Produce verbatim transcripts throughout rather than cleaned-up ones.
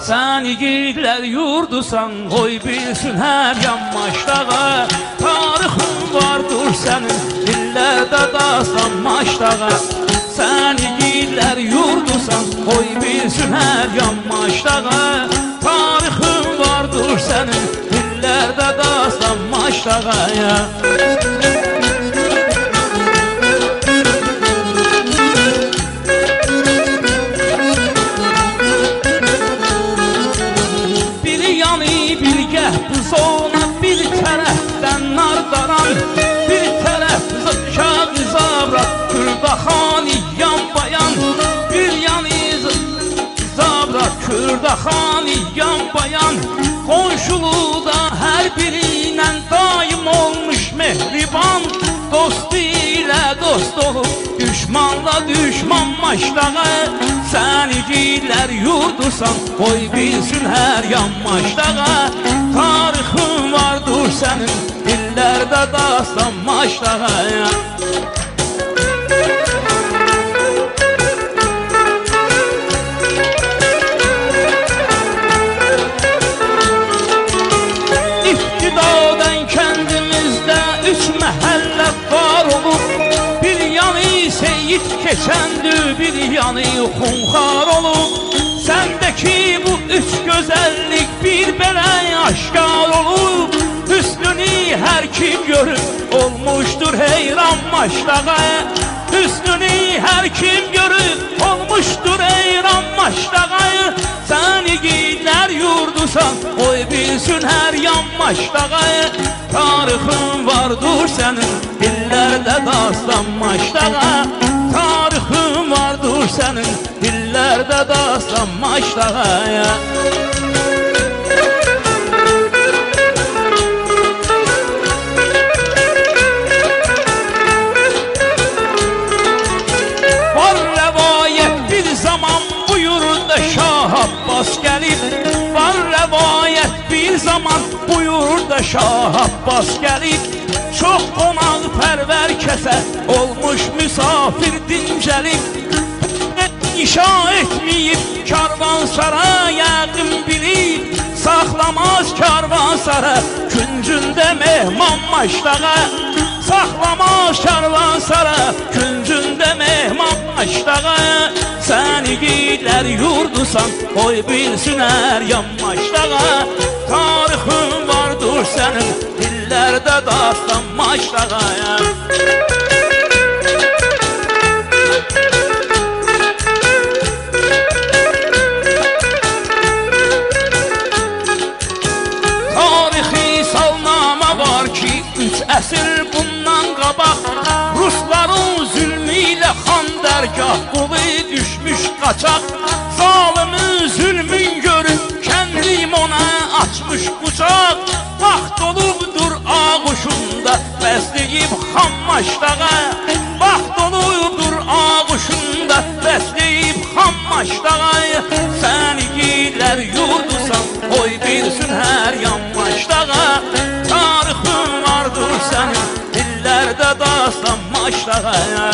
Sən igidlər yurdusan, qoy bilsin hər yanmaşdağa. Tarixin vardır sənin, dillərdə dastan maşdağa. Sən igidlər yurdusan, qoy bilsin hər yanmaşdağa. Tarixin vardır sənin, dillərdə dastan maşdağa. Sonra bir tərəfdən nardaran, bir tərəf Şah Zabrat, Kürdaxani yan bayan. Bir yanı Zabrat, Kürdaxani yan bayan. Qonşuluda hər birinə daim olmuş mehriban. Dostu ilə dost olub, düşmanla düşman maşdağa. Sən igidlər yurdusan, qoy bilsin hər yanmaşdağa. Tarixin vardır sənin, dillərdə dastan maşdağa. İftidadən kəndimizdə üç məhəllə var olub. Bir yanı Seyid keçəndü, bir yanı Xunxar olub. Səndəki bu üç gözəllik bir belə aşkar olub. Hüsnünü hər kim görüb, olmuşdur heyran maşdağa. Hüsnünü hər kim görüb, olmuşdur heyran maşdağa. Sən igidlər yurdusan, qoy bilsin hər yan maşdağa. Tarixin vardır sənin, dillərdə dastan maşdağa. Tarixin vardır sənin, dillərdə dastan maşdağa. Var rəvayət bir zaman buyurdu Şah Abbas gəlib. Var rəvayət bir zaman buyurdu Şah Abbas gəlib. Çox qonaq pərvər kəsə olmuş müsafir dincəlib. İşa etməyib karvansara yəqin bilib. Saxlamaz karvansara küncündə mehman maşdağa. Saxlamaz karvansara küncündə mehman maşdağa. Sən igidlər yurdusan, qoy bilsin hər yan maşdağa. Tarixin vardır sənin, dillərdə dastan maşdağa. Əsr bundan qabaq Rusların zülmü ilə xan dərgah qulu düşmüş qaçaq. Zalimin zülmün görüb kəndim ona açmış qucaq. Vaxt olubdur ağuşunda bəsləyib xan maşdağa. Vaxt olubdur ağuşunda bəsləyib xan maşdağa. Sən igidlər yurdusan, qoy bilsin hər yan maşdağa. Tarixin vardır sənin, dillərdə dastan maşdağa.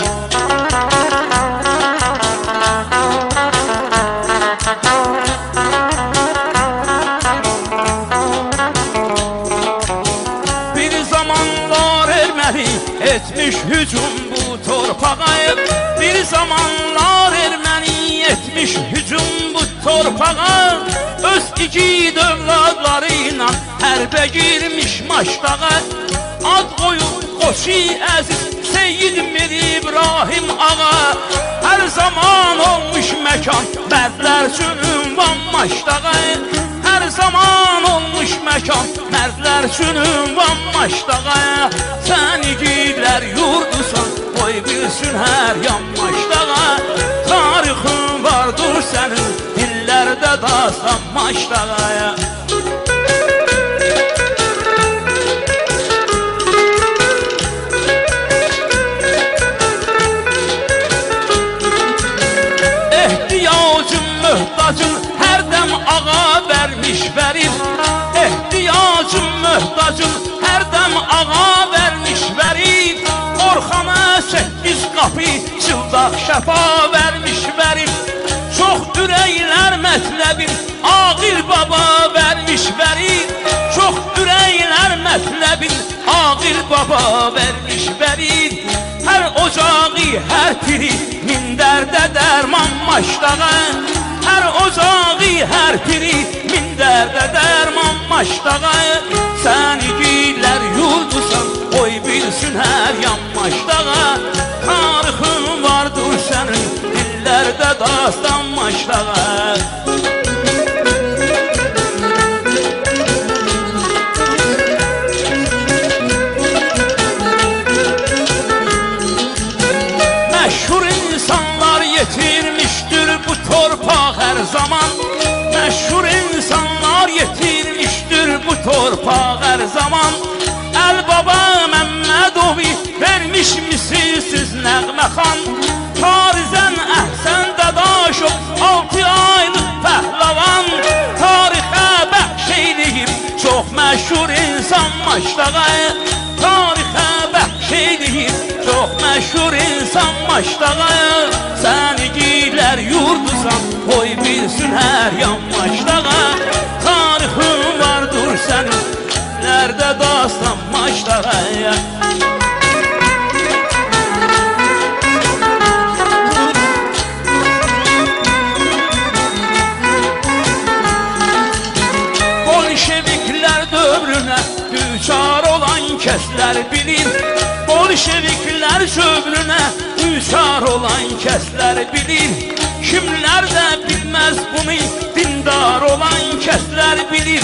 Bir zamanlar erməni etmiş hücum bu torpağa. Bir zamanlar erməni etmiş hücum bu torpağa. Öz igid övladları ilə hərbə girmiş maşdağa. Ad qoyub Qoçi Əziz Seyyid Mir İbrahim ağa. Hər zaman olmuş məkan mərdlər üçün ünvan maşdağa. Hər zaman olmuş məkan mərdlər üçün ünvan maşdağa. Sən igidlər yurdusan, qoy bilsin hər yan maşdağa. Tarixin vardır sənin, dillərdə dastan maşdağa. Möhtacın hərdəm ağa vermiş verir. Ehtiyacın möhtacın hərdəm ağa vermiş verir. Orxana səkkiz qapı çıldaq şəfa vermiş verir. Çox ürəklər mətləbin ağı reva vermiş verir. Her ocağı her piri min derde derman maştağa. Her ocağı her piri min derde derman maştağa. Seni giyler yurdusan oy bilsin her yan maştağa. Tarixin vardır senin dillerde dastan maştağa. Meşhur insanlar yetirmiştir bu torpaq her zaman. Meşhur insanlar yetirmiştir bu torpaq her zaman. El Baba Məmmədovi vermiş misilsiz nəğməxan. Tarizən Əhsən Dadaşov altı aylıq pəhləvan. Tarixə bəxş eyləyib çox məşhur insan maştağa. Tarixə bəxş eyləyib çox məşhur insan maştağa. Səni giylər yurdusan qoy bilsin hər yan maştağa. Tarixin vardır sənin nerede dastan maştağa. Bolşevikler dövrüne düçar olan kesler bilir. Bolşevikler sövrüne düçar olan kesler bilir. Kimler de bilmez bunu dindar olan kesler bilir.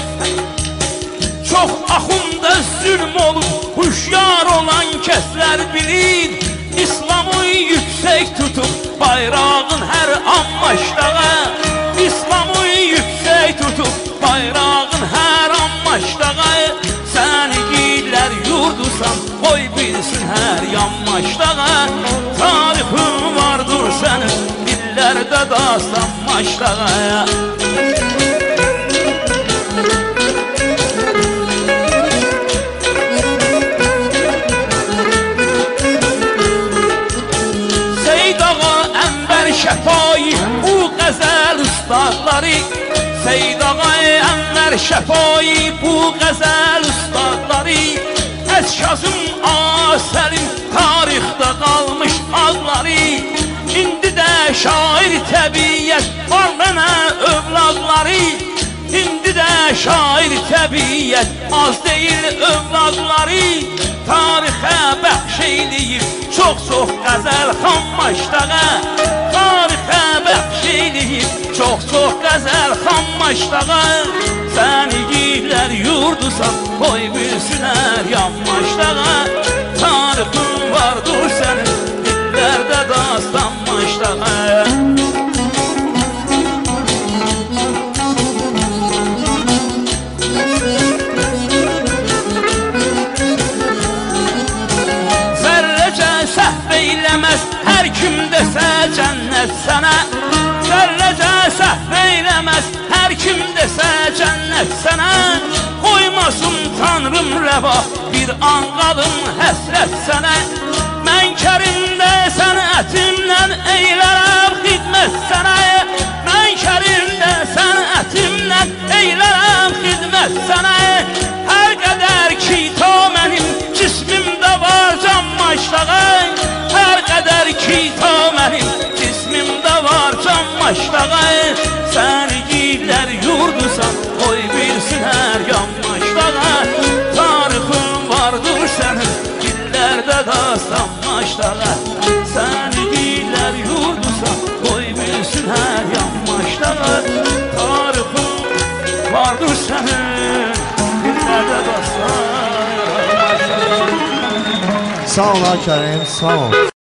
Çox axunda zülm olub huşyar olan kəslər bilir. İslamı yüksək tutub bayrağın hər an maştağa. İslamı yüksək tutub bayrağın hər an maştağa. Səni giylər yurdusan qoy bilsin hər yan maştağa. Tarixin vardır sənin dillərdə dastan maştağa. Şəfai bu qəzəl ustadları. Seyd Ağa Ənvər Şəfai bu qəzəl ustadları. Əskazım Asəlim tarixdə qalmış adları. İndi də şair təbiyyət var mənə övladları. İndi də şair təbiyyət az deyil övladları. Tarixə bəxş eyləyib çox-çox qəzəl xan maştağa. Tarixə bəxş eyləyib çox-çox qəzəl xan maştağa. Səni giylər yurdusan qoy bilsin hər yan maştağa. Tarixin vardır sənin dillərdə dastan maştağa. Eyləməz hər kim desə cənnət sənə. Zərrəcə səhv eyləməz hər kim desə cənnət sənə. Qoymasın Tanrım rəva bir an qalım həsrət sənə. Mən Kərimdə sənətimlə eylərəm xidmət sənə. Mən Kərimdə sənətimlə eylərəm xidmət sənə. Hər qədər ki ta mənim cismimdə var can maştağa. Hər qədər ki ta mənim cismimdə var can maştağa. Səni giylər yurdusan qoy bilsin hər yan maştağa. Tarixin vardır sənin dillərdə dastan maştağa. Səni giylər yurdusan qoy bilsin hər yan maştağa. Tarixin vardır sənin dillərdə dastan maştağa. Sağ ol Kərim, sağ ol.